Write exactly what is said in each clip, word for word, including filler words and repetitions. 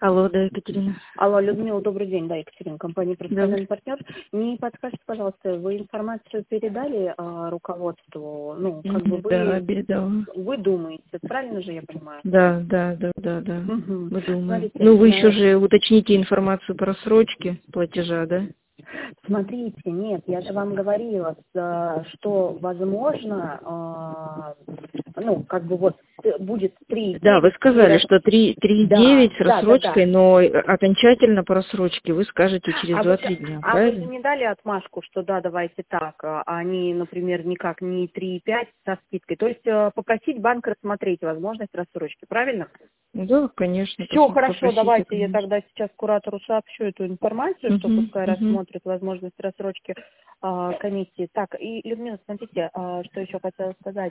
Алло, да, Екатерина. Алло, Людмила, добрый день. Да, Екатерина, компания «Профессиональный Добрый. партнер». Не подскажите, пожалуйста, вы информацию передали а, руководству? Ну, как бы Мгм, Да, вы, передала. вы думаете, правильно же я понимаю? Да, да, да, да, да. Угу. Мы думаем. Смотрите, Ну, вы еще э, же уточните информацию про срочки платежа, да? смотрите, нет, я же вам говорила, э, что возможно, а, ну, как бы вот э, будет три Да, вы девять и сказали, рас- что три и Да, девять с да, да, да. рассрочкой, но окончательно по рассрочке вы скажете через А вы, же- два-три дня, а вы же правильно? не дали отмашку, что да, давайте так, а они, например, никак не три и пять со скидкой. То есть э, попросить банк рассмотреть возможность рассрочки, правильно? Ну да, конечно, Все пос- хорошо, попросите, давайте я конечно. тогда сейчас куратору сообщу эту информацию, что Угу, пускай угу, рассмотрит возможность рассрочки а, комиссии. Так, и, Людмила, смотрите, а, что еще хотела сказать.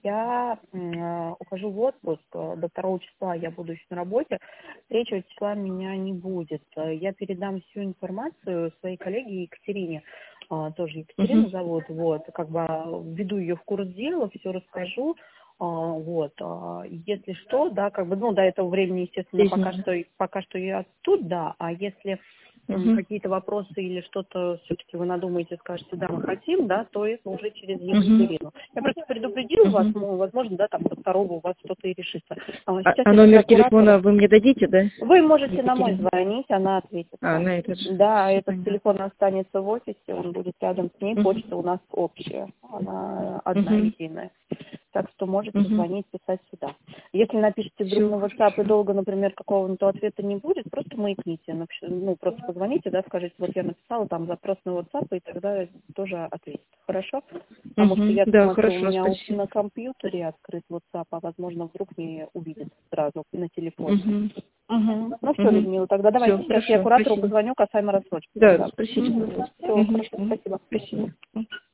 Я м, а, ухожу в отпуск, а, до второго числа я буду еще на работе, третьего числа меня не будет. А, Я передам всю информацию своей коллеге Екатерине, а, тоже угу. Екатерину зовут, вот, как бы а, введу ее в курс дела, все расскажу. А, Вот, а, если что, да, как бы, ну, до этого времени, естественно, пока Соединили. что, пока что я тут, да, а если м, Угу, какие-то вопросы или что-то все-таки вы надумаете, скажете, да, мы хотим, да, то это уже через угу, Екатерину. Я просто предупредила вас, угу. ну, возможно, да, там до второго у вас что-то и решится. А, А, сейчас а я тогда номер куратору. телефона вы мне дадите, да, Вы можете на мой Екатерина? звонить, она ответит А, вам. на этот же. Да, Все этот понятно. телефон останется в офисе, он будет рядом с ней, Угу, почта у нас общая, она одна угу, единая. Так что можете угу. звонить, писать сюда. Если напишите вдруг Все на WhatsApp и хорошо. долго, например, какого-то ответа не будет, просто маякните, напиш- ну, просто позвоните, да, скажите, вот я написала там запрос на WhatsApp, и тогда тоже ответит. Хорошо? Потому что Угу. я Да, смотрю, у хорошо, меня у- спасибо. на компьютере открыт WhatsApp, а возможно, вдруг не увидит сразу на телефоне. Угу, Угу. Ну все, угу. Людмила, тогда Все давайте сейчас я хорошо, куратору спасибо. позвоню касаемо рассрочки Да, тогда. спросите, пожалуйста. Все, Угу, хорошо, угу. спасибо. Спасибо.